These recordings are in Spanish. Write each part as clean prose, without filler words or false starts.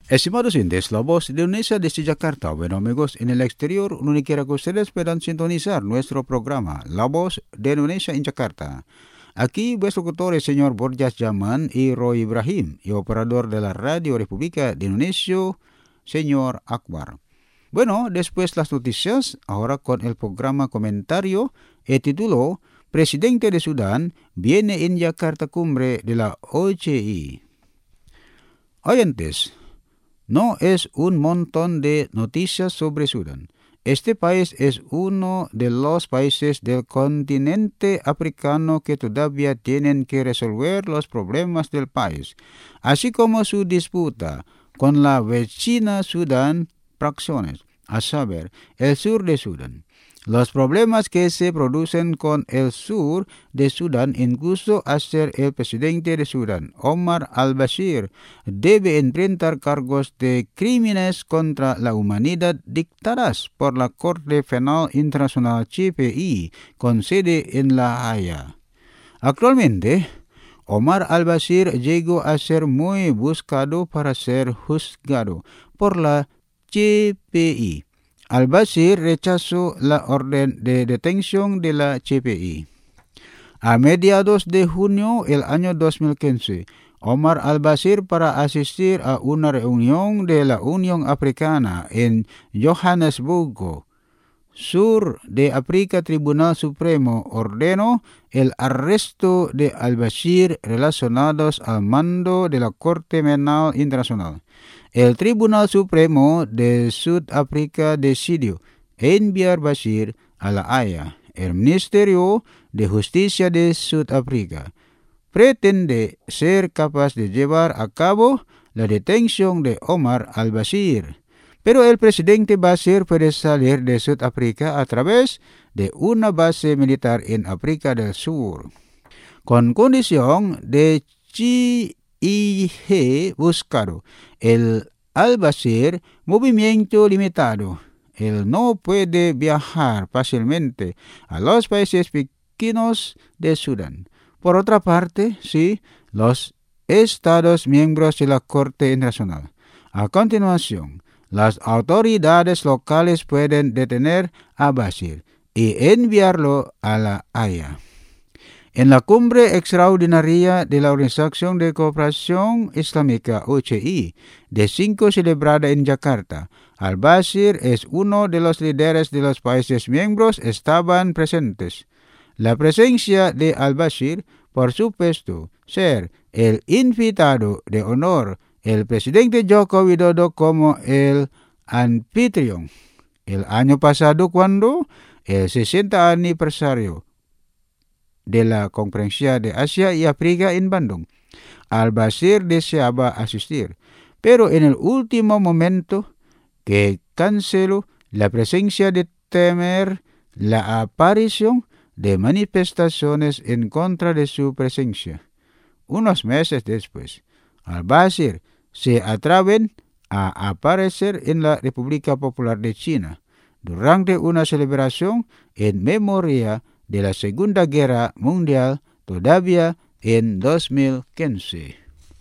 Estimados oyentes, la voz de Indonesia desde Jakarta. Bueno, amigos, en el exterior, donde quiera que ustedes puedan sintonizar nuestro programa, La Voz de Indonesia en Jakarta. Aquí, vuestro locutor es señor Borjas Jaman y Roy Ibrahim, y operador de la Radio República de Indonesia, señor Akbar. Bueno, después las noticias, ahora con el programa comentario, el título, Presidente de Sudán viene en Jakarta cumbre de la OCI. Oyentes, no es un montón de noticias sobre Sudán. Este país es uno de los países del continente africano que todavía tienen que resolver los problemas del país, así como su disputa con la vecina Sudán fracciones, a saber, el sur de Sudán. Los problemas que se producen con el sur de Sudán incluso hacer el presidente de Sudán, Omar al-Bashir, debe enfrentar cargos de crímenes contra la humanidad dictadas por la Corte Penal Internacional CPI con sede en La Haya. Actualmente, Omar al-Bashir llegó a ser muy buscado para ser juzgado por la CPI. Al-Bashir rechazó la orden de detención de la CPI. A mediados de junio del año 2015, Omar al-Bashir para asistir a una reunión de la Unión Africana en Johannesburgo, sur de África. Tribunal Supremo ordenó el arresto de al-Bashir relacionados al mando de la Corte Penal Internacional. El Tribunal Supremo de Sudáfrica decidió enviar Bashir a La Haya. El Ministerio de Justicia de Sudáfrica pretende ser capaz de llevar a cabo la detención de Omar al-Bashir, pero el presidente Bashir puede salir de Sudáfrica a través de una base militar en África del Sur, con condición de IG buscado el al-Bashir movimiento limitado. Él no puede viajar fácilmente a los países pequeños de Sudán. Por otra parte, sí, los Estados miembros de la Corte Internacional. A continuación, las autoridades locales pueden detener a Bashir y enviarlo a La Haya. En la cumbre extraordinaria de la Organización de Cooperación Islámica OCI de 5 celebrada en Jakarta, al-Bashir es uno de los líderes de los países miembros estaban presentes. La presencia de al-Bashir, por supuesto, ser el invitado de honor, el presidente Joko Widodo como el anfitrión. El año pasado, cuando el 60 aniversario de la Conferencia de Asia y África en Bandung, al-Bashir deseaba asistir, pero en el último momento que canceló la presencia de temer la aparición de manifestaciones en contra de su presencia. Unos meses después, al-Bashir se atreve a aparecer en la República Popular de China durante una celebración en memoria de la Segunda Guerra Mundial, todavía en 2015.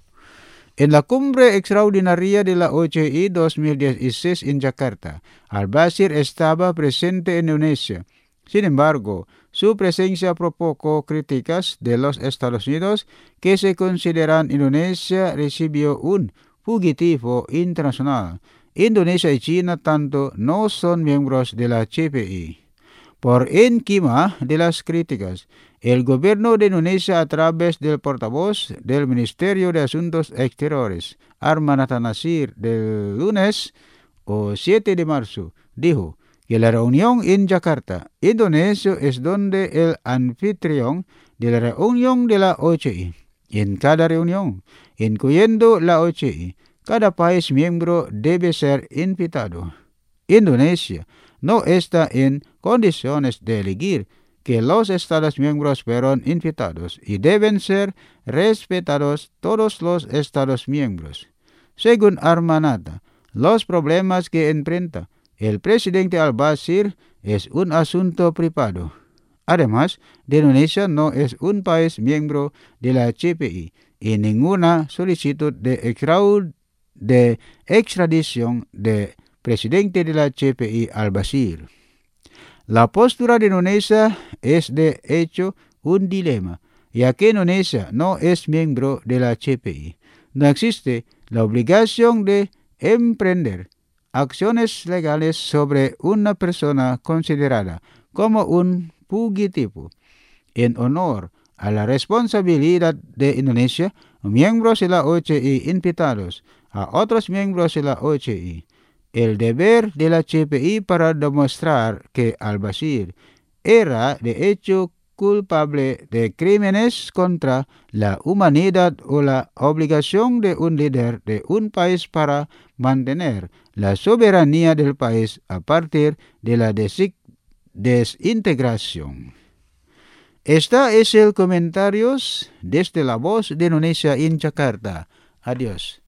En la cumbre extraordinaria de la OCI 2016 en Jakarta, al-Bashir estaba presente en Indonesia. Sin embargo, su presencia provocó críticas de los Estados Unidos, que se consideran Indonesia recibió un fugitivo internacional. Indonesia y China tanto no son miembros de la CPI. Por encima de las críticas, el gobierno de Indonesia, a través del portavoz del Ministerio de Asuntos Exteriores, Armanata Nasir, del lunes 7 de marzo, dijo que la reunión en Jakarta, Indonesia, es donde el anfitrión de la reunión de la OCI. En cada reunión, incluyendo la OCI, cada país miembro debe ser invitado. Indonesia no está en condiciones de elegir que los Estados miembros fueron invitados y deben ser respetados todos los Estados miembros. Según Armanata, los problemas que enfrenta el presidente al-Bashir es un asunto privado. Además, Indonesia no es un país miembro de la CPI y ninguna solicitud de de extradición de presidente de la CPI al-Bashir. La postura de Indonesia es de hecho un dilema, ya que Indonesia no es miembro de la CPI. No existe la obligación de emprender acciones legales sobre una persona considerada como un fugitivo. En honor a la responsabilidad de Indonesia, miembros de la OCI invitados a otros miembros de la OCI, el deber de la CPI para demostrar que al-Bashir era de hecho culpable de crímenes contra la humanidad o la obligación de un líder de un país para mantener la soberanía del país a partir de la desintegración. Este es el comentario desde la Voz de Indonesia en Jakarta. Adiós.